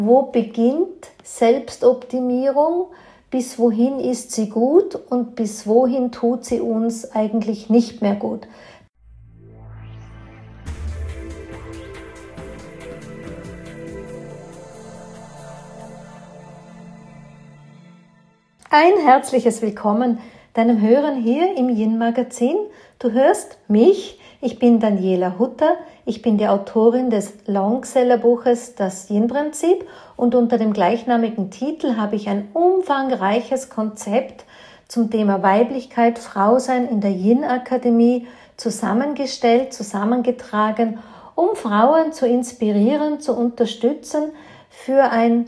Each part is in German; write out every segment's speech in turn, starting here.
Wo beginnt Selbstoptimierung? Bis wohin ist sie gut und bis wohin tut sie uns eigentlich nicht mehr gut? Ein herzliches Willkommen deinem Hören hier im Yin Magazin. Du hörst mich, ich bin Daniela Hutter, ich bin die Autorin des Longseller-Buches Das Yin-Prinzip und unter dem gleichnamigen Titel habe ich ein umfangreiches Konzept zum Thema Weiblichkeit, Frausein in der Yin-Akademie zusammengestellt, zusammengetragen, um Frauen zu inspirieren, zu unterstützen für ein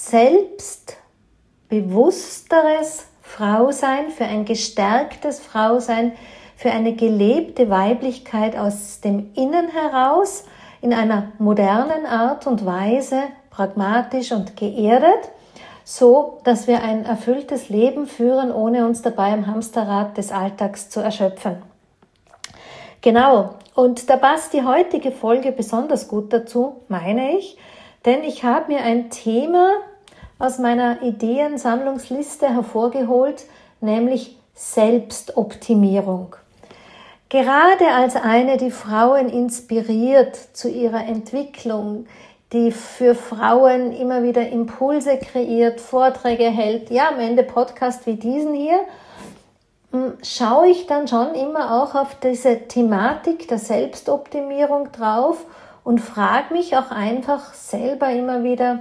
selbstbewussteres Frausein, für ein gestärktes Frausein, für eine gelebte Weiblichkeit aus dem Innen heraus, in einer modernen Art und Weise, pragmatisch und geerdet, so dass wir ein erfülltes Leben führen, ohne uns dabei im Hamsterrad des Alltags zu erschöpfen. Genau, und da passt die heutige Folge besonders gut dazu, meine ich, denn ich habe mir ein Thema aus meiner Ideensammlungsliste hervorgeholt, nämlich Selbstoptimierung. Gerade als eine, die Frauen inspiriert zu ihrer Entwicklung, die für Frauen immer wieder Impulse kreiert, Vorträge hält, ja am Ende Podcast wie diesen hier, schaue ich dann schon immer auch auf diese Thematik der Selbstoptimierung drauf und frage mich auch einfach selber immer wieder,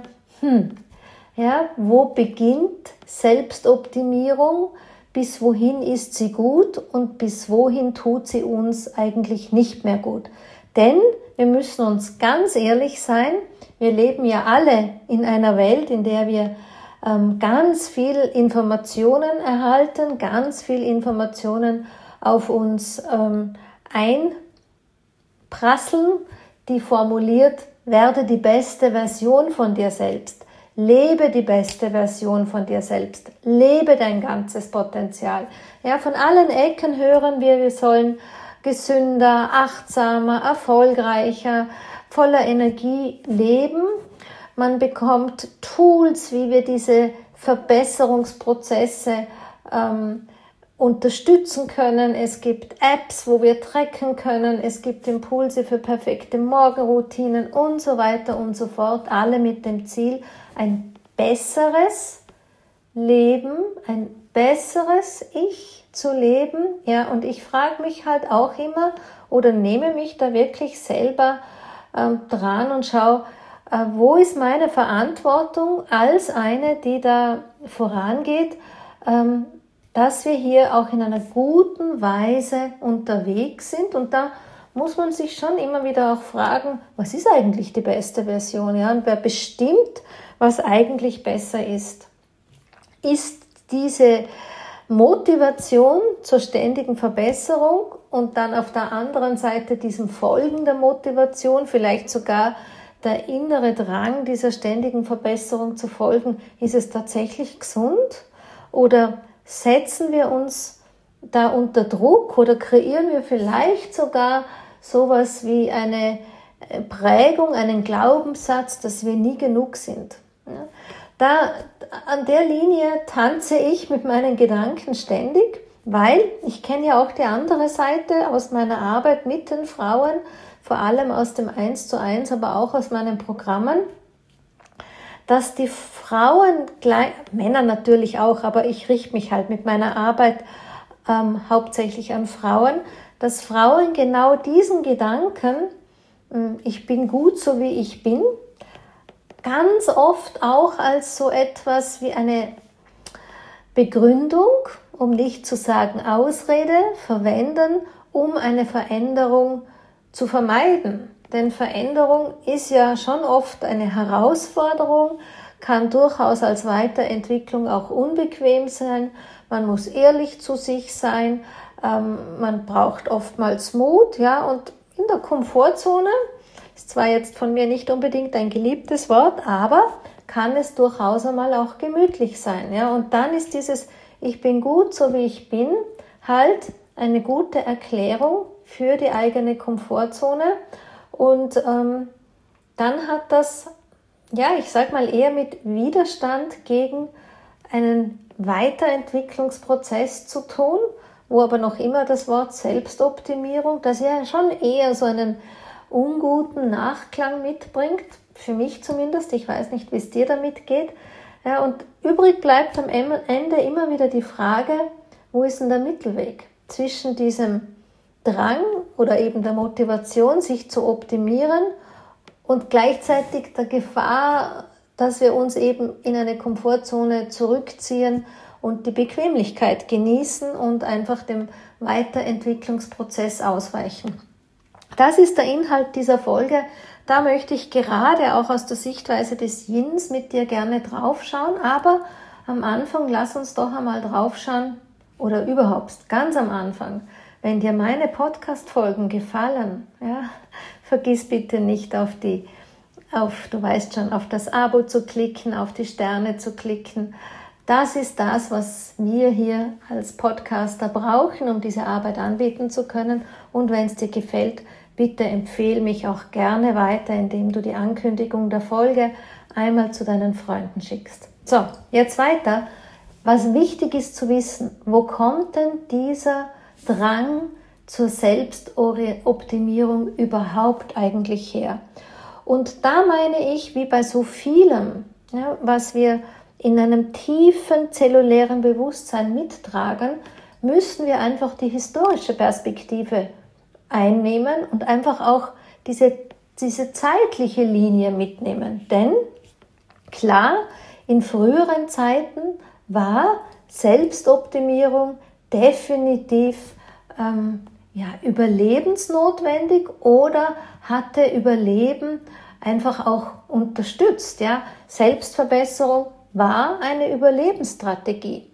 wo beginnt Selbstoptimierung? Bis wohin ist sie gut und bis wohin tut sie uns eigentlich nicht mehr gut? Denn wir müssen uns ganz ehrlich sein, wir leben ja alle in einer Welt, in der wir ganz viel Informationen erhalten, ganz viel Informationen auf uns einprasseln, die formuliert, werde die beste Version von dir selbst. Lebe die beste Version von dir selbst. Lebe dein ganzes Potenzial. Ja, von allen Ecken hören wir sollen gesünder, achtsamer, erfolgreicher, voller Energie leben. Man bekommt Tools, wie wir diese Verbesserungsprozesse unterstützen können. Es gibt Apps, wo wir tracken können. Es gibt Impulse für perfekte Morgenroutinen und so weiter und so fort. Alle mit dem Ziel, ein besseres Leben, ein besseres Ich zu leben. Ja, und ich frage mich halt auch immer oder nehme mich da wirklich selber dran und schaue, wo ist meine Verantwortung als eine, die da vorangeht, dass wir hier auch in einer guten Weise unterwegs sind. Und da muss man sich schon immer wieder auch fragen, was ist eigentlich die beste Version? Ja? Und wer bestimmt, was eigentlich besser ist? Ist diese Motivation zur ständigen Verbesserung und dann auf der anderen Seite diesem Folgen der Motivation, vielleicht sogar der innere Drang dieser ständigen Verbesserung zu folgen, ist es tatsächlich gesund? Oder setzen wir uns da unter Druck oder kreieren wir vielleicht sogar sowas wie eine Prägung, einen Glaubenssatz, dass wir nie genug sind? Da an der Linie tanze ich mit meinen Gedanken ständig, weil ich kenne ja auch die andere Seite aus meiner Arbeit mit den Frauen, vor allem aus dem 1:1, aber auch aus meinen Programmen, dass die Frauen, Männer natürlich auch, aber ich richte mich halt mit meiner Arbeit hauptsächlich an Frauen, dass Frauen genau diesen Gedanken, ich bin gut so wie ich bin, ganz oft auch als so etwas wie eine Begründung, um nicht zu sagen Ausrede, verwenden, um eine Veränderung zu vermeiden. Denn Veränderung ist ja schon oft eine Herausforderung, kann durchaus als Weiterentwicklung auch unbequem sein. Man muss ehrlich zu sich sein, man braucht oftmals Mut, ja, und in der Komfortzone, ist zwar jetzt von mir nicht unbedingt ein geliebtes Wort, aber kann es durchaus einmal auch gemütlich sein, ja, und dann ist dieses Ich bin gut, so wie ich bin, halt eine gute Erklärung für die eigene Komfortzone und dann hat das ich sag mal eher mit Widerstand gegen einen Weiterentwicklungsprozess zu tun, wo aber noch immer das Wort Selbstoptimierung, das ja schon eher so einen unguten Nachklang mitbringt, für mich zumindest, ich weiß nicht, wie es dir damit geht. Ja, und übrig bleibt am Ende immer wieder die Frage, wo ist denn der Mittelweg zwischen diesem Drang oder eben der Motivation, sich zu optimieren und gleichzeitig der Gefahr, dass wir uns eben in eine Komfortzone zurückziehen und die Bequemlichkeit genießen und einfach dem Weiterentwicklungsprozess ausweichen. Das ist der Inhalt dieser Folge. Da möchte ich gerade auch aus der Sichtweise des Yins mit dir gerne draufschauen, aber am Anfang lass uns doch einmal draufschauen oder überhaupt ganz am Anfang, wenn dir meine Podcast-Folgen gefallen, ja, vergiss bitte nicht auf das Abo zu klicken, auf die Sterne zu klicken. Das ist das, was wir hier als Podcaster brauchen, um diese Arbeit anbieten zu können. Und wenn es dir gefällt, bitte empfehle mich auch gerne weiter, indem du die Ankündigung der Folge einmal zu deinen Freunden schickst. So, jetzt weiter. Was wichtig ist zu wissen, wo kommt denn dieser Drang zur Selbstoptimierung überhaupt eigentlich her? Und da meine ich, wie bei so vielem, ja, was wir in einem tiefen zellulären Bewusstsein mittragen, müssen wir einfach die historische Perspektive einnehmen und einfach auch diese zeitliche Linie mitnehmen. Denn klar, in früheren Zeiten war Selbstoptimierung definitiv überlebensnotwendig oder hatte Überleben einfach auch unterstützt. Ja? Selbstverbesserung war eine Überlebensstrategie.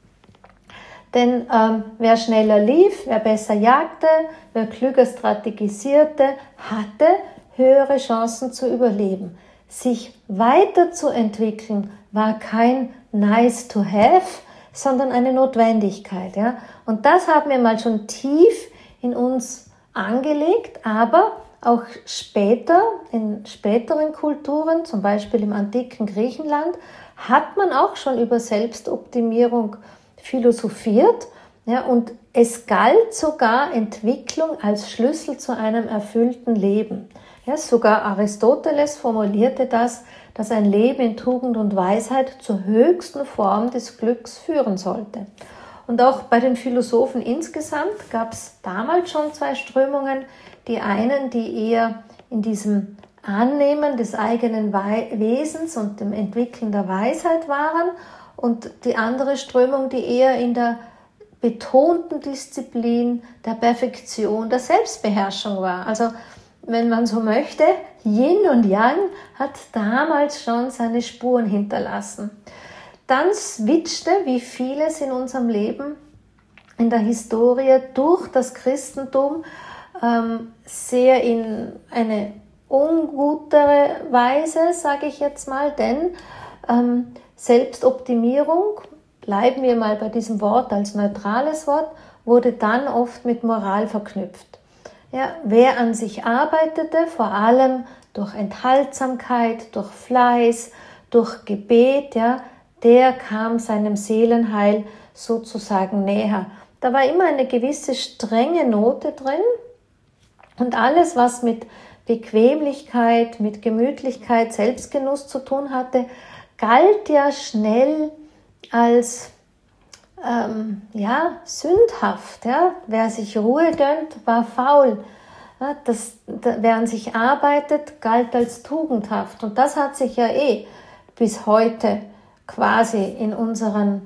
Denn wer schneller lief, wer besser jagte, wer klüger strategisierte, hatte höhere Chancen zu überleben. Sich weiterzuentwickeln war kein nice to have, sondern eine Notwendigkeit. Ja? Und das haben wir mal schon tief in uns angelegt, aber auch später, in späteren Kulturen, zum Beispiel im antiken Griechenland, hat man auch schon über Selbstoptimierung philosophiert, ja, und es galt sogar Entwicklung als Schlüssel zu einem erfüllten Leben. Ja, sogar Aristoteles formulierte das, dass ein Leben in Tugend und Weisheit zur höchsten Form des Glücks führen sollte. Und auch bei den Philosophen insgesamt gab es damals schon zwei Strömungen. Die einen, die eher in diesem Annehmen des eigenen Wesens und dem Entwickeln der Weisheit waren, und die andere Strömung, die eher in der betonten Disziplin, der Perfektion, der Selbstbeherrschung war. Also wenn man so möchte, Yin und Yang hat damals schon seine Spuren hinterlassen. Dann switchte, wie vieles in unserem Leben, in der Historie durch das Christentum, sehr in eine ungutere Weise, sage ich jetzt mal, denn Selbstoptimierung, bleiben wir mal bei diesem Wort als neutrales Wort, wurde dann oft mit Moral verknüpft. Ja, wer an sich arbeitete, vor allem durch Enthaltsamkeit, durch Fleiß, durch Gebet, ja, der kam seinem Seelenheil sozusagen näher. Da war immer eine gewisse strenge Note drin und alles, was mit Bequemlichkeit, mit Gemütlichkeit, Selbstgenuss zu tun hatte, galt ja schnell als sündhaft. Ja? Wer sich Ruhe gönnt, war faul. Ja, wer an sich arbeitet, galt als tugendhaft. Und das hat sich ja bis heute quasi in unseren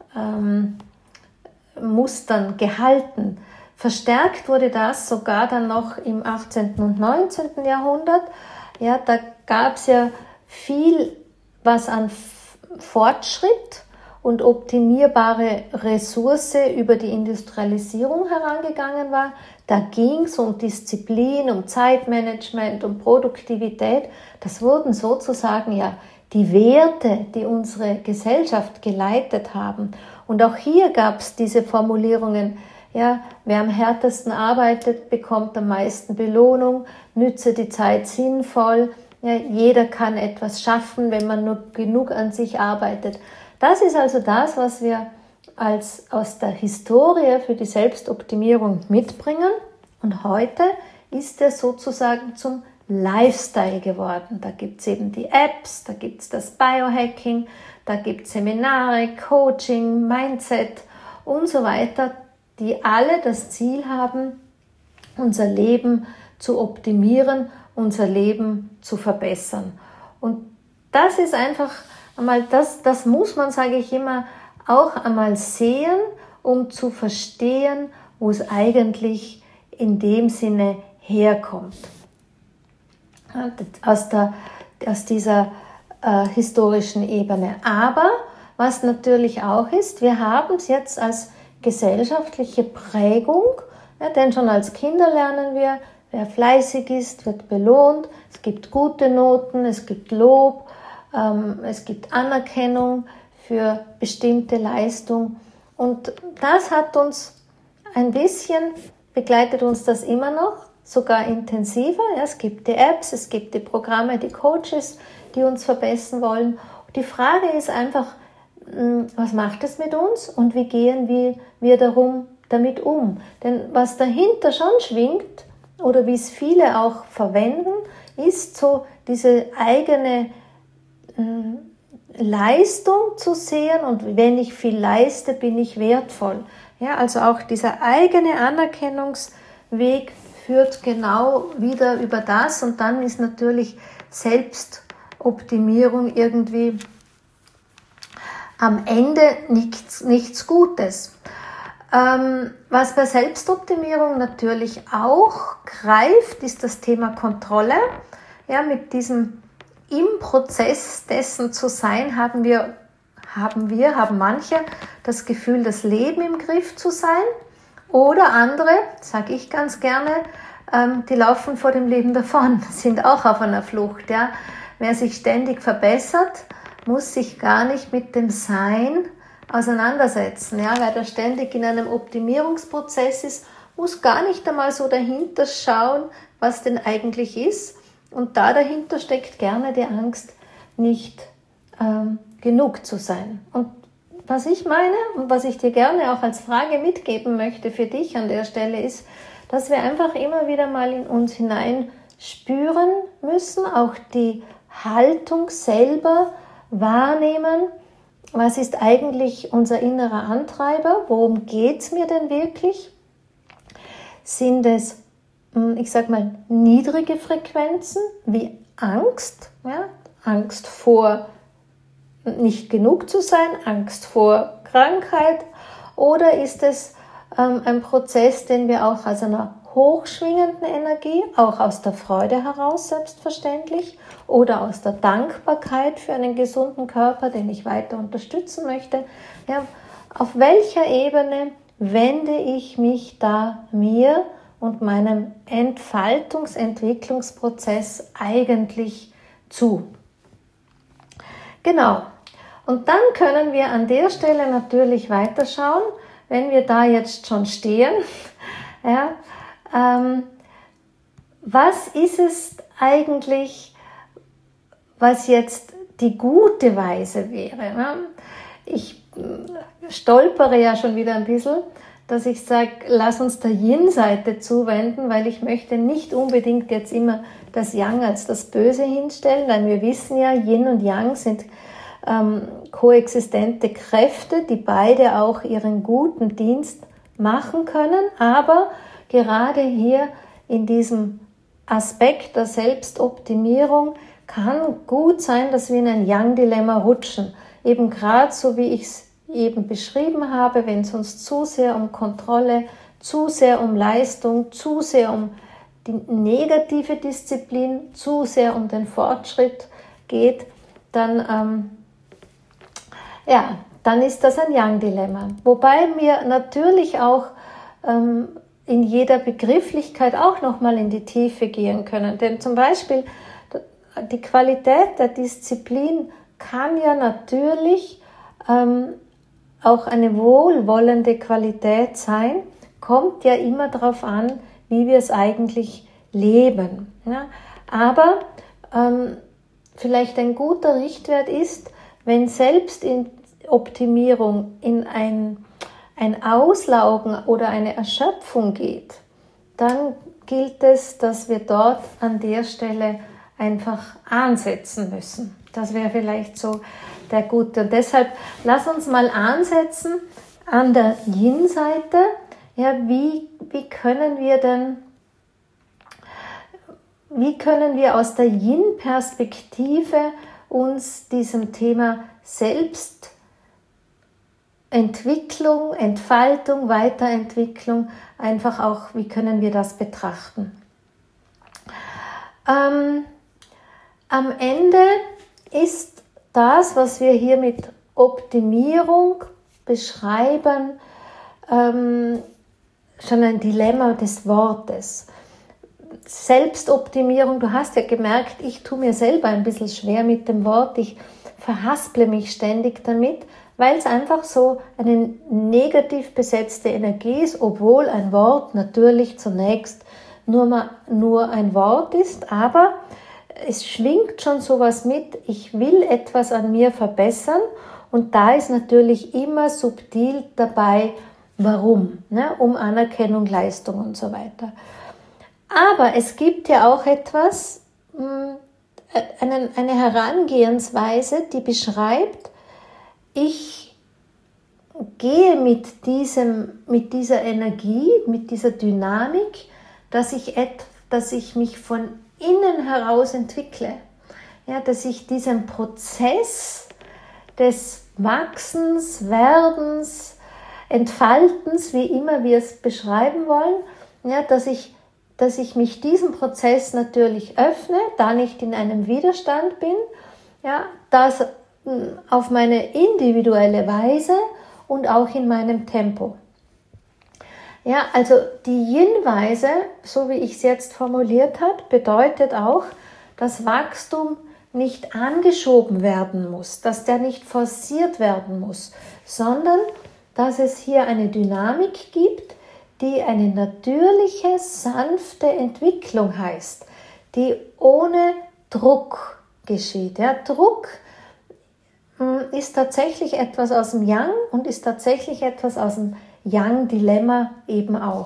Mustern gehalten. Verstärkt wurde das sogar dann noch im 18. und 19. Jahrhundert. Ja, da gab es ja viel, was an Fortschritt und optimierbare Ressource über die Industrialisierung herangegangen war. Da ging es um Disziplin, um Zeitmanagement, um Produktivität. Das wurden sozusagen ja die Werte, die unsere Gesellschaft geleitet haben. Und auch hier gab es diese Formulierungen, ja, wer am härtesten arbeitet, bekommt am meisten Belohnung, nütze die Zeit sinnvoll, Ja, jeder kann etwas schaffen, wenn man nur genug an sich arbeitet. Das ist also das, was wir aus der Historie für die Selbstoptimierung mitbringen. Und heute ist es sozusagen zum Lifestyle geworden. Da gibt es eben die Apps, da gibt es das Biohacking, da gibt es Seminare, Coaching, Mindset und so weiter, die alle das Ziel haben, unser Leben zu optimieren, unser Leben zu verbessern. Und das ist einfach einmal, das muss man, sage ich immer, auch einmal sehen, um zu verstehen, wo es eigentlich in dem Sinne herkommt. Aus dieser historischen Ebene. Aber was natürlich auch ist, wir haben es jetzt als gesellschaftliche Prägung, ja, denn schon als Kinder lernen wir, wer fleißig ist, wird belohnt, es gibt gute Noten, es gibt Lob, es gibt Anerkennung für bestimmte Leistung. Und das hat uns ein bisschen, begleitet uns das immer noch, sogar intensiver. Ja, es gibt die Apps, es gibt die Programme, die Coaches, die uns verbessern wollen. Die Frage ist einfach, was macht es mit uns und wie gehen wir damit um? Denn was dahinter schon schwingt, oder wie es viele auch verwenden, ist so diese eigene Leistung zu sehen, und wenn ich viel leiste, bin ich wertvoll. Ja, also auch dieser eigene Anerkennungsweg führt genau wieder über das, und dann ist natürlich Selbstoptimierung irgendwie am Ende nichts Gutes. Was bei Selbstoptimierung natürlich auch greift, ist das Thema Kontrolle. Ja, mit diesem im Prozess dessen zu sein, haben manche das Gefühl, das Leben im Griff zu sein, oder andere, sage ich ganz gerne, die laufen vor dem Leben davon, sind auch auf einer Flucht. Ja. Wer sich ständig verbessert, muss sich gar nicht mit dem Sein auseinandersetzen. Ja. Wer da ständig in einem Optimierungsprozess ist, muss gar nicht einmal so dahinter schauen, was denn eigentlich ist. Und da dahinter steckt gerne die Angst, nicht genug zu sein. Und was ich meine und was ich dir gerne auch als Frage mitgeben möchte für dich an der Stelle ist, dass wir einfach immer wieder mal in uns hinein spüren müssen, auch die Haltung selber wahrnehmen. Was ist eigentlich unser innerer Antreiber? Worum geht es mir denn wirklich? Sind es, ich sag mal, niedrige Frequenzen wie Angst? Ja? Angst vor nicht genug zu sein, Angst vor Krankheit, oder ist es ein Prozess, den wir auch aus einer hochschwingenden Energie, auch aus der Freude heraus selbstverständlich, oder aus der Dankbarkeit für einen gesunden Körper, den ich weiter unterstützen möchte, ja, auf welcher Ebene wende ich mich da mir und meinem Entfaltungs-Entwicklungsprozess eigentlich zu? Genau. Und dann können wir an der Stelle natürlich weiterschauen, wenn wir da jetzt schon stehen. Ja, was ist es eigentlich, was jetzt die gute Weise wäre? Ja? Ich stolpere ja schon wieder ein bisschen, dass ich sage, lass uns der Yin-Seite zuwenden, weil ich möchte nicht unbedingt jetzt immer das Yang als das Böse hinstellen, denn wir wissen ja, Yin und Yang sind koexistente Kräfte, die beide auch ihren guten Dienst machen können, aber gerade hier in diesem Aspekt der Selbstoptimierung kann gut sein, dass wir in ein Yang-Dilemma rutschen. Eben gerade so, wie ich es eben beschrieben habe, wenn es uns zu sehr um Kontrolle, zu sehr um Leistung, zu sehr um die negative Disziplin, zu sehr um den Fortschritt geht, dann ist das ein Yang-Dilemma. Wobei wir natürlich auch in jeder Begrifflichkeit auch nochmal in die Tiefe gehen können. Denn zum Beispiel die Qualität der Disziplin kann ja natürlich auch eine wohlwollende Qualität sein, kommt ja immer darauf an, wie wir es eigentlich leben. Ja? Aber vielleicht ein guter Richtwert ist, wenn Selbstoptimierung in ein Auslaugen oder eine Erschöpfung geht, dann gilt es, dass wir dort an der Stelle einfach ansetzen müssen. Das wäre vielleicht so der gute. Und deshalb lass uns mal ansetzen an der Yin-Seite. Ja, wie können wir aus der Yin-Perspektive uns diesem Thema Selbstentwicklung, Entfaltung, Weiterentwicklung einfach auch, wie können wir das betrachten? Am Ende ist das, was wir hier mit Optimierung beschreiben, schon ein Dilemma des Wortes. Selbstoptimierung, du hast ja gemerkt, ich tue mir selber ein bisschen schwer mit dem Wort, ich verhasple mich ständig damit, weil es einfach so eine negativ besetzte Energie ist, obwohl ein Wort natürlich zunächst nur ein Wort ist, aber es schwingt schon sowas mit, ich will etwas an mir verbessern und da ist natürlich immer subtil dabei, warum, ne? Um Anerkennung, Leistung und so weiter. Aber es gibt ja auch etwas, eine Herangehensweise, die beschreibt, ich gehe mit dieser Energie, mit dieser Dynamik, dass ich mich von innen heraus entwickle. Ja, dass ich diesen Prozess des Wachsens, Werdens, Entfaltens, wie immer wir es beschreiben wollen, ja, dass ich mich diesem Prozess natürlich öffne, da nicht in einem Widerstand bin, ja, das auf meine individuelle Weise und auch in meinem Tempo. Ja, also die Yin-Weise, so wie ich es jetzt formuliert habe, bedeutet auch, dass Wachstum nicht angeschoben werden muss, dass der nicht forciert werden muss, sondern dass es hier eine Dynamik gibt, die eine natürliche, sanfte Entwicklung heißt, die ohne Druck geschieht. Ja, Druck ist tatsächlich etwas aus dem Yang und ist tatsächlich etwas aus dem Yang-Dilemma eben auch.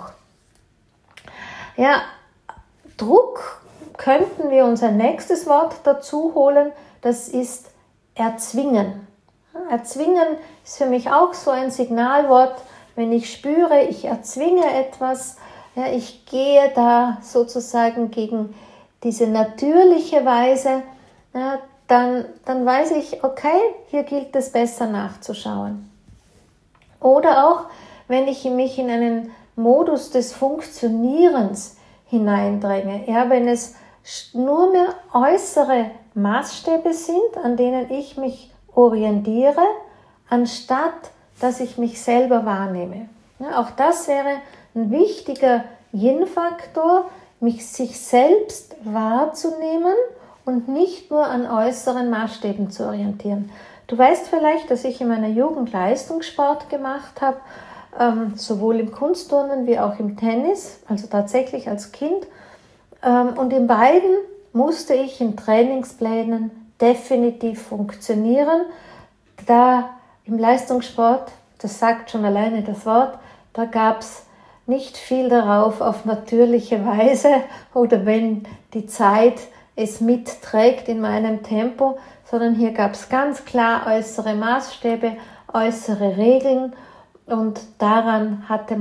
Ja, Druck könnten wir uns ein nächstes Wort dazu holen, das ist erzwingen. Erzwingen ist für mich auch so ein Signalwort, wenn ich spüre, ich erzwinge etwas, ja, ich gehe da sozusagen gegen diese natürliche Weise, ja, dann weiß ich, okay, hier gilt es besser nachzuschauen. Oder auch, wenn ich mich in einen Modus des Funktionierens hineindränge, ja, wenn es nur mehr äußere Maßstäbe sind, an denen ich mich orientiere, anstatt dass ich mich selber wahrnehme. Ja, auch das wäre ein wichtiger Yin-Faktor, sich selbst wahrzunehmen und nicht nur an äußeren Maßstäben zu orientieren. Du weißt vielleicht, dass ich in meiner Jugend Leistungssport gemacht habe, sowohl im Kunstturnen wie auch im Tennis, also tatsächlich als Kind. Und in beiden musste ich in Trainingsplänen definitiv funktionieren. Da im Leistungssport, das sagt schon alleine das Wort, da gab es nicht viel darauf auf natürliche Weise oder wenn die Zeit es mitträgt in meinem Tempo, sondern hier gab es ganz klar äußere Maßstäbe, äußere Regeln und daran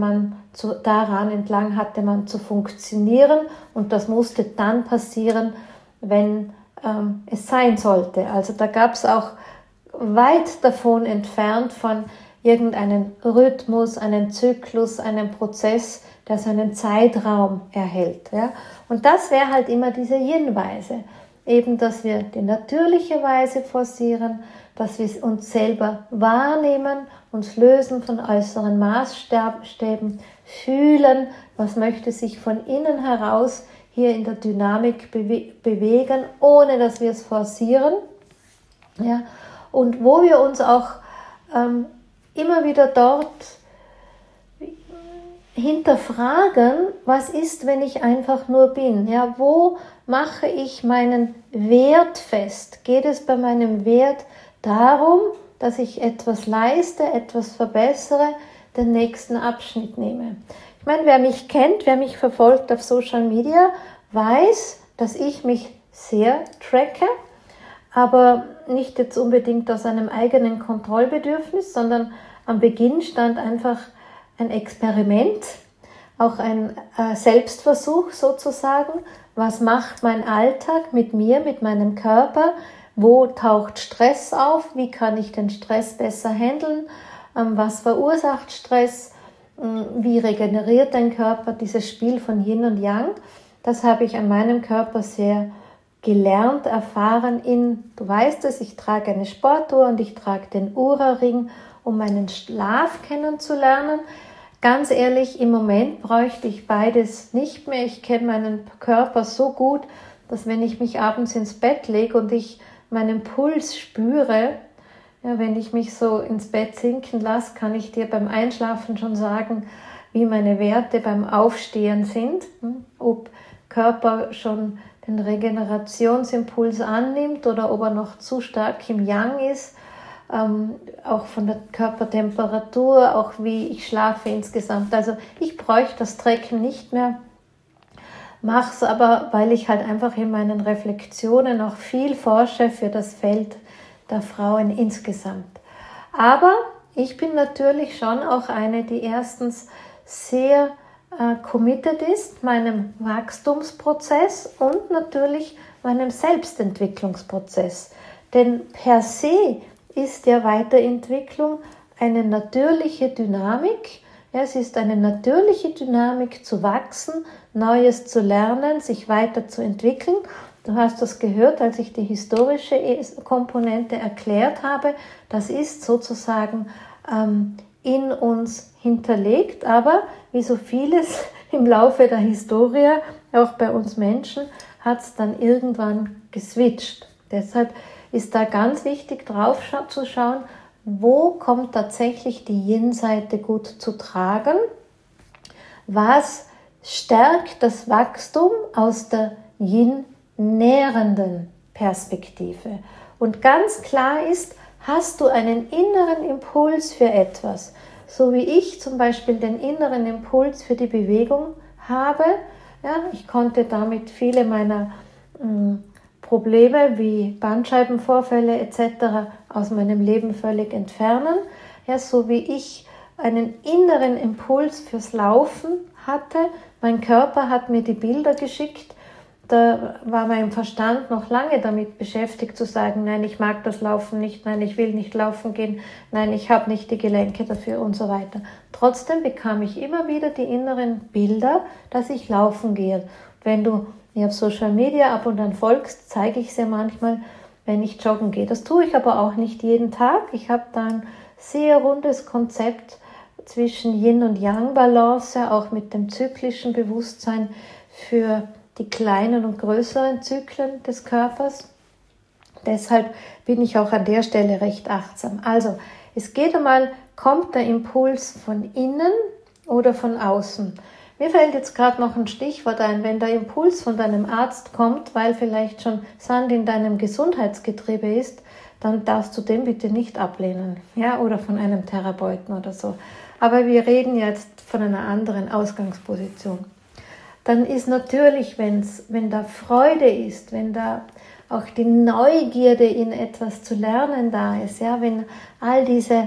entlang hatte man zu funktionieren und das musste dann passieren, wenn es sein sollte. Also da gab es auch weit davon entfernt von irgendeinem Rhythmus, einem Zyklus, einem Prozess, der seinen Zeitraum erhält. Ja? Und das wäre halt immer diese Yin-Weise. Eben, dass wir die natürliche Weise forcieren, dass wir uns selber wahrnehmen, uns lösen von äußeren Maßstäben, fühlen, was möchte sich von innen heraus hier in der Dynamik bewegen, ohne dass wir es forcieren. Ja? Und wo wir uns auch immer wieder dort hinterfragen, was ist, wenn ich einfach nur bin? Ja, wo mache ich meinen Wert fest? Geht es bei meinem Wert darum, dass ich etwas leiste, etwas verbessere, den nächsten Abschnitt nehme? Ich meine, wer mich kennt, wer mich verfolgt auf Social Media, weiß, dass ich mich sehr tracke, aber nicht jetzt unbedingt aus einem eigenen Kontrollbedürfnis, sondern am Beginn stand einfach ein Experiment, auch ein Selbstversuch sozusagen. Was macht mein Alltag mit mir, mit meinem Körper? Wo taucht Stress auf? Wie kann ich den Stress besser handeln? Was verursacht Stress? Wie regeneriert dein Körper? Dieses Spiel von Yin und Yang, das habe ich an meinem Körper sehr gelernt, erfahren du weißt es, ich trage eine Sportuhr und ich trage den Oura-Ring, um meinen Schlaf kennenzulernen. Ganz ehrlich, im Moment bräuchte ich beides nicht mehr. Ich kenne meinen Körper so gut, dass wenn ich mich abends ins Bett lege und ich meinen Puls spüre, ja, wenn ich mich so ins Bett sinken lasse, kann ich dir beim Einschlafen schon sagen, wie meine Werte beim Aufstehen sind, ob Körper schon den Regenerationsimpuls annimmt oder ob er noch zu stark im Yang ist, auch von der Körpertemperatur, auch wie ich schlafe insgesamt. Also ich bräuchte das Tracken nicht mehr, mache es aber, weil ich halt einfach in meinen Reflexionen auch viel forsche für das Feld der Frauen insgesamt. Aber ich bin natürlich schon auch eine, die erstens sehr committed ist, meinem Wachstumsprozess und natürlich meinem Selbstentwicklungsprozess. Denn per se ist ja Weiterentwicklung eine natürliche Dynamik. Ja, es ist eine natürliche Dynamik zu wachsen, Neues zu lernen, sich weiterzuentwickeln. Du hast das gehört, als ich die historische Komponente erklärt habe. Das ist sozusagen in uns hinterlegt, aber wie so vieles im Laufe der Historie, auch bei uns Menschen, hat es dann irgendwann geswitcht. Deshalb ist da ganz wichtig drauf zu schauen, wo kommt tatsächlich die Yin-Seite gut zu tragen, was stärkt das Wachstum aus der Yin-nährenden Perspektive. Und ganz klar ist, hast du einen inneren Impuls für etwas, so wie ich zum Beispiel den inneren Impuls für die Bewegung habe. Ja, ich konnte damit viele meiner Probleme wie Bandscheibenvorfälle etc. aus meinem Leben völlig entfernen. Ja, so wie ich einen inneren Impuls fürs Laufen hatte. Mein Körper hat mir die Bilder geschickt. Da war mein Verstand noch lange damit beschäftigt zu sagen, nein, ich mag das Laufen nicht, nein, ich will nicht laufen gehen, nein, ich habe nicht die Gelenke dafür und so weiter. Trotzdem bekam ich immer wieder die inneren Bilder, dass ich laufen gehe. Wenn du mir auf Social Media ab und an folgst, zeige ich sehr manchmal, wenn ich joggen gehe. Das tue ich aber auch nicht jeden Tag. Ich habe da ein sehr rundes Konzept zwischen Yin- und Yang-Balance, auch mit dem zyklischen Bewusstsein für die kleinen und größeren Zyklen des Körpers. Deshalb bin ich auch an der Stelle recht achtsam. Also, es geht einmal, kommt der Impuls von innen oder von außen? Mir fällt jetzt gerade noch ein Stichwort ein, wenn der Impuls von deinem Arzt kommt, weil vielleicht schon Sand in deinem Gesundheitsgetriebe ist, dann darfst du den bitte nicht ablehnen, ja, oder von einem Therapeuten oder so. Aber wir reden jetzt von einer anderen Ausgangsposition. Dann ist natürlich, wenn da Freude ist, wenn da auch die Neugierde in etwas zu lernen da ist, ja, wenn all diese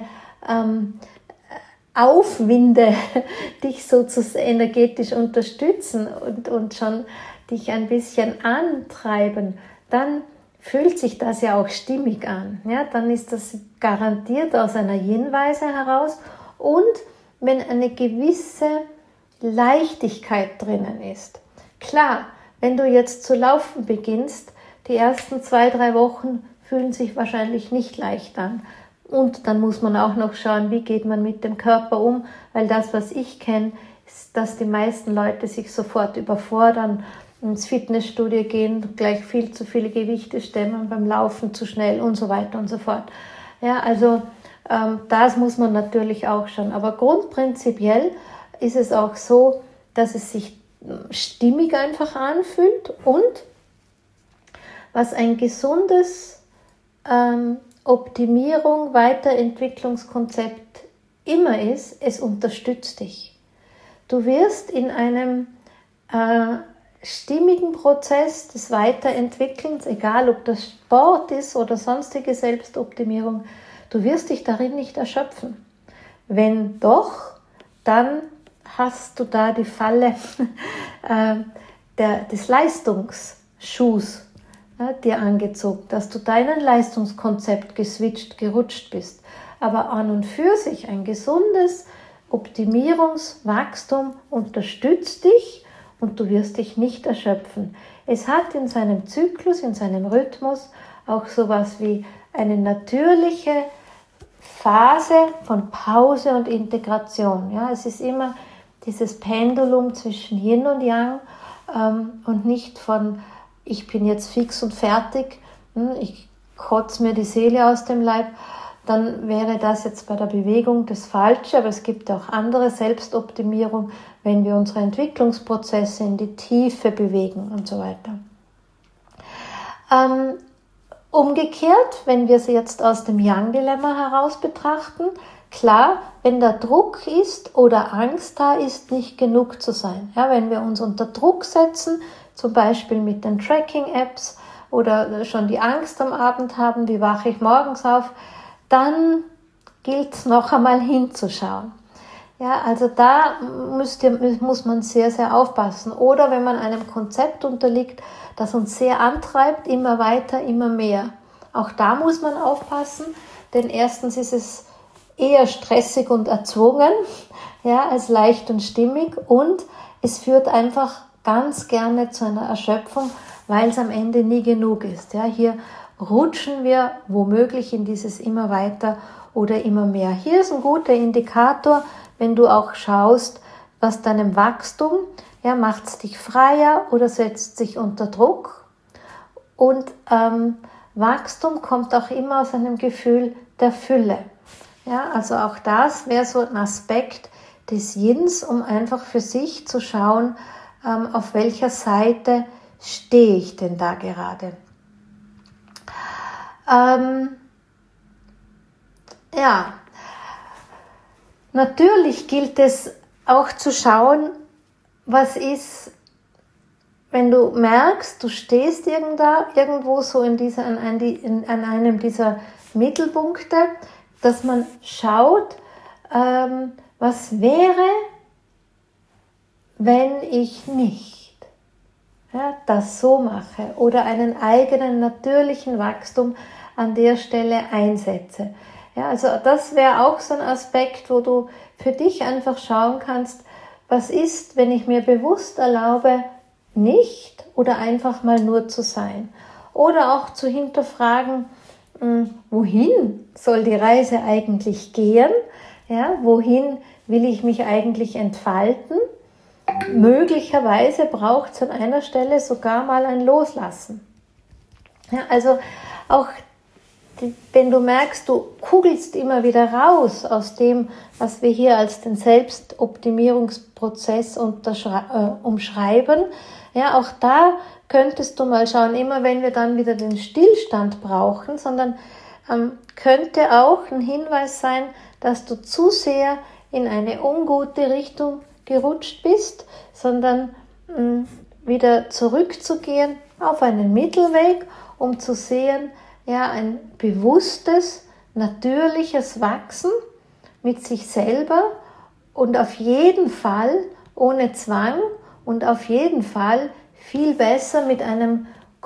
Aufwinde dich sozusagen energetisch unterstützen und schon dich ein bisschen antreiben, dann fühlt sich das ja auch stimmig an. Ja, dann ist das garantiert aus einer Yin-Weise heraus und wenn eine gewisse Leichtigkeit drinnen ist. Klar, wenn du jetzt zu laufen beginnst, die ersten 2-3 Wochen fühlen sich wahrscheinlich nicht leicht an. Und dann muss man auch noch schauen, wie geht man mit dem Körper um, weil das, was ich kenne, ist, dass die meisten Leute sich sofort überfordern, ins Fitnessstudio gehen, gleich viel zu viele Gewichte stemmen, beim Laufen zu schnell und so weiter und so fort. Ja, also das muss man natürlich auch schauen. Aber grundprinzipiell ist es auch so, dass es sich stimmig einfach anfühlt und was ein gesundes Optimierung, Weiterentwicklungskonzept immer ist, es unterstützt dich. Du wirst in einem stimmigen Prozess des Weiterentwickelns, egal ob das Sport ist oder sonstige Selbstoptimierung, du wirst dich darin nicht erschöpfen. Wenn doch, dann hast du da die Falle des Leistungsschuhs dir angezogen, dass du dein Leistungskonzept gerutscht bist. Aber an und für sich ein gesundes Optimierungswachstum unterstützt dich und du wirst dich nicht erschöpfen. Es hat in seinem Zyklus, in seinem Rhythmus auch sowas wie eine natürliche Phase von Pause und Integration. Ja, es ist immer dieses Pendulum zwischen Yin und Yang und nicht von ich bin jetzt fix und fertig, ich kotze mir die Seele aus dem Leib, dann wäre das jetzt bei der Bewegung das Falsche, aber es gibt auch andere Selbstoptimierung, wenn wir unsere Entwicklungsprozesse in die Tiefe bewegen und so weiter. Umgekehrt, wenn wir sie jetzt aus dem Yang-Dilemma heraus betrachten, klar, wenn da Druck ist oder Angst da ist, nicht genug zu sein. Ja, wenn wir uns unter Druck setzen, zum Beispiel mit den Tracking-Apps oder schon die Angst am Abend haben, wie wache ich morgens auf, dann gilt es noch einmal hinzuschauen. Ja, also da muss man sehr, sehr aufpassen. Oder wenn man einem Konzept unterliegt, das uns sehr antreibt, immer weiter, immer mehr. Auch da muss man aufpassen, denn erstens ist es eher stressig und erzwungen, ja, als leicht und stimmig und es führt einfach ganz gerne zu einer Erschöpfung, weil es am Ende nie genug ist. Ja, hier rutschen wir womöglich in dieses immer weiter oder immer mehr. Hier ist ein guter Indikator, wenn du auch schaust, was deinem Wachstum, ja, macht es dich freier oder setzt sich unter Druck. Und Wachstum kommt auch immer aus einem Gefühl der Fülle. Ja, also auch das wäre so ein Aspekt des Yins, um einfach für sich zu schauen, auf welcher Seite stehe ich denn da gerade. Ja, natürlich gilt es auch zu schauen, was ist, wenn du merkst, du stehst irgendwo so an einem dieser Mittelpunkte, dass man schaut, was wäre, wenn ich nicht das so mache oder einen eigenen natürlichen Wachstum an der Stelle einsetze. Ja, also das wäre auch so ein Aspekt, wo du für dich einfach schauen kannst, was ist, wenn ich mir bewusst erlaube, nicht oder einfach mal nur zu sein. Oder auch zu hinterfragen, wohin soll die Reise eigentlich gehen? Ja, wohin will ich mich eigentlich entfalten? Möglicherweise braucht es an einer Stelle sogar mal ein Loslassen. Ja, also auch wenn du merkst, du kugelst immer wieder raus aus dem, was wir hier als den Selbstoptimierungsprozess umschreiben, ja, auch da könntest du mal schauen, immer wenn wir dann wieder den Stillstand brauchen, sondern könnte auch ein Hinweis sein, dass du zu sehr in eine ungute Richtung gerutscht bist, sondern wieder zurückzugehen auf einen Mittelweg, um zu sehen, ja, ein bewusstes, natürliches Wachsen mit sich selber und auf jeden Fall ohne Zwang und auf jeden Fall viel besser mit einem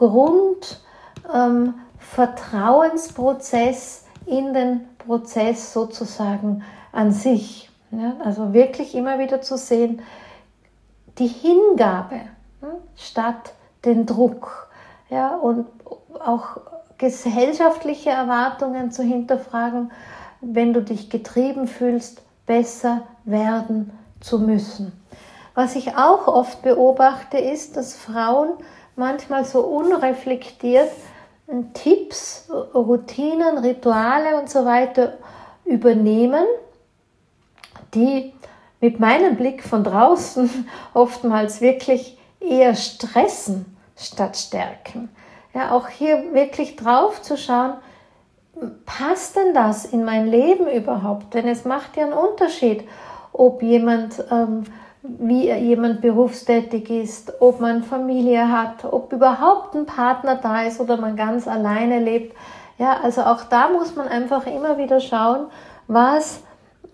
Vertrauensprozess in den Prozess sozusagen an sich. Ja, also wirklich immer wieder zu sehen, die Hingabe statt den Druck, ja, und auch gesellschaftliche Erwartungen zu hinterfragen, wenn du dich getrieben fühlst, besser werden zu müssen. Was ich auch oft beobachte, ist, dass Frauen manchmal so unreflektiert Tipps, Routinen, Rituale und so weiter übernehmen, die mit meinem Blick von draußen oftmals wirklich eher stressen statt stärken. Ja, auch hier wirklich drauf zu schauen, passt denn das in mein Leben überhaupt? Denn es macht ja einen Unterschied, ob wie jemand berufstätig ist, ob man Familie hat, ob überhaupt ein Partner da ist oder man ganz alleine lebt. Ja, also auch da muss man einfach immer wieder schauen, was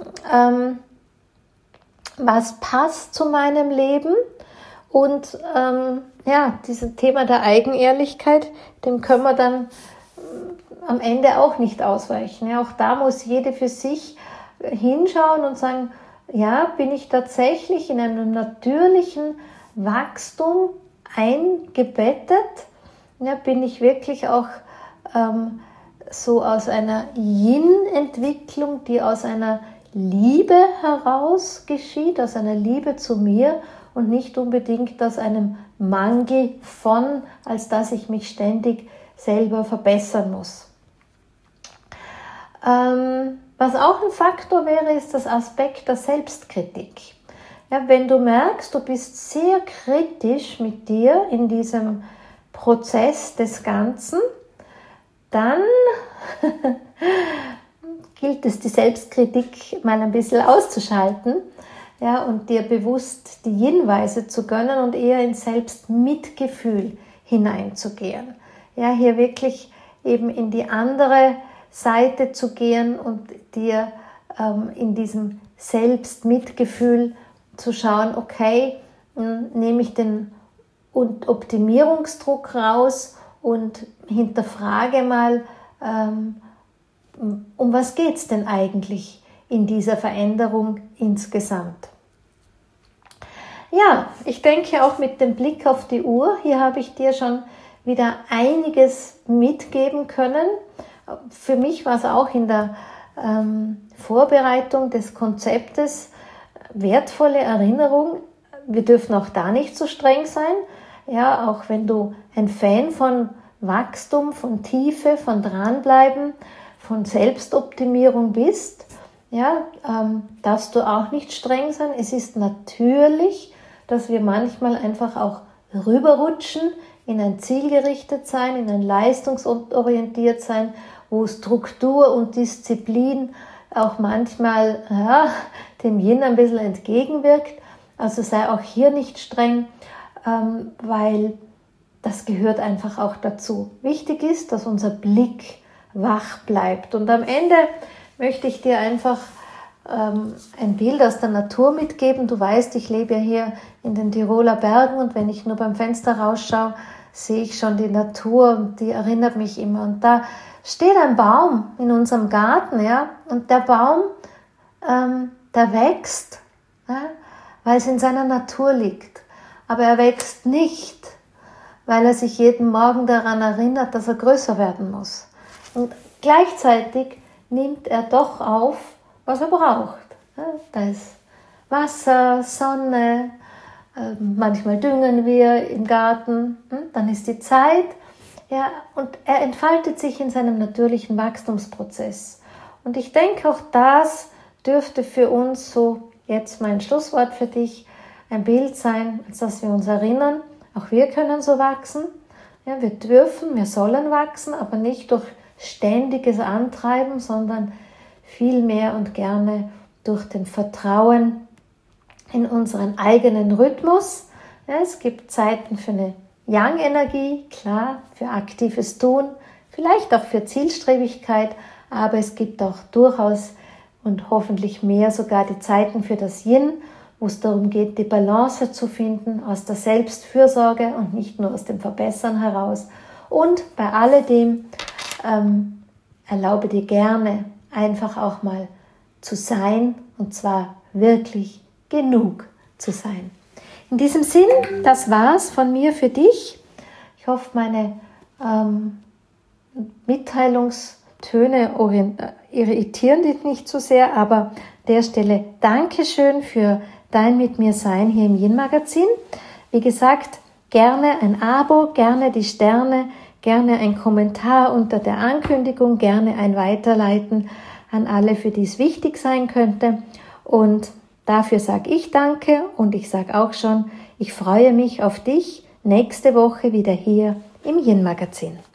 passt zu meinem Leben. Und dieses Thema der Eigenehrlichkeit, dem können wir dann am Ende auch nicht ausweichen. Ja, auch da muss jede für sich hinschauen und sagen, ja, bin ich tatsächlich in einem natürlichen Wachstum eingebettet? Ja, bin ich wirklich auch so aus einer Yin-Entwicklung, die aus einer Liebe heraus geschieht, aus einer Liebe zu mir und nicht unbedingt aus einem Mangel von, als dass ich mich ständig selber verbessern muss. Was auch ein Faktor wäre, ist das Aspekt der Selbstkritik. Ja, wenn du merkst, du bist sehr kritisch mit dir in diesem Prozess des Ganzen, dann gilt es, die Selbstkritik mal ein bisschen auszuschalten, ja, und dir bewusst die Yin-Weise zu gönnen und eher in Selbstmitgefühl hineinzugehen. Ja, hier wirklich eben in die andere Seite zu gehen und dir in diesem Selbstmitgefühl zu schauen, okay, nehme ich den Optimierungsdruck raus und hinterfrage mal, um was geht es denn eigentlich in dieser Veränderung insgesamt? Ja, ich denke auch mit dem Blick auf die Uhr, hier habe ich dir schon wieder einiges mitgeben können. Für mich war es auch in der Vorbereitung des Konzeptes wertvolle Erinnerung. Wir dürfen auch da nicht so streng sein. Ja, auch wenn du ein Fan von Wachstum, von Tiefe, von Dranbleiben, von Selbstoptimierung bist, ja, darfst du auch nicht streng sein. Es ist natürlich, dass wir manchmal einfach auch rüberrutschen in ein zielgerichtet sein, in ein leistungsorientiert sein, wo Struktur und Disziplin auch manchmal dem Yin ein bisschen entgegenwirkt. Also sei auch hier nicht streng, weil das gehört einfach auch dazu. Wichtig ist, dass unser Blick wach bleibt. Und am Ende möchte ich dir einfach ein Bild aus der Natur mitgeben. Du weißt, ich lebe ja hier in den Tiroler Bergen und wenn ich nur beim Fenster rausschaue, sehe ich schon die Natur und die erinnert mich immer. Und da steht ein Baum in unserem Garten, ja, und der Baum, der wächst, ja, weil es in seiner Natur liegt. Aber er wächst nicht, weil er sich jeden Morgen daran erinnert, dass er größer werden muss. Und gleichzeitig nimmt er doch auf, was er braucht. Ja, da ist Wasser, Sonne, manchmal düngen wir im Garten, dann ist die Zeit, ja, und er entfaltet sich in seinem natürlichen Wachstumsprozess. Und ich denke, auch das dürfte für uns, so jetzt mein Schlusswort für dich, ein Bild sein, als dass wir uns erinnern, auch wir können so wachsen. Ja, wir dürfen, wir sollen wachsen, aber nicht durch ständiges Antreiben, sondern vielmehr und gerne durch den Vertrauen in unseren eigenen Rhythmus. Ja, es gibt Zeiten für eine Yang-Energie, klar, für aktives Tun, vielleicht auch für Zielstrebigkeit, aber es gibt auch durchaus und hoffentlich mehr sogar die Zeiten für das Yin, wo es darum geht, die Balance zu finden aus der Selbstfürsorge und nicht nur aus dem Verbessern heraus. Und bei alledem erlaube dir gerne einfach auch mal zu sein und zwar wirklich genug zu sein. In diesem Sinn, das war's von mir für dich. Ich hoffe, meine Mitteilungstöne irritieren dich nicht so sehr, aber an der Stelle Dankeschön für dein mit mir Sein hier im Yin-Magazin. Wie gesagt, gerne ein Abo, gerne die Sterne, gerne ein Kommentar unter der Ankündigung, gerne ein Weiterleiten an alle, für die es wichtig sein könnte. Und Dafür sage ich danke und ich sage auch schon, ich freue mich auf dich nächste Woche wieder hier im Yin Magazin.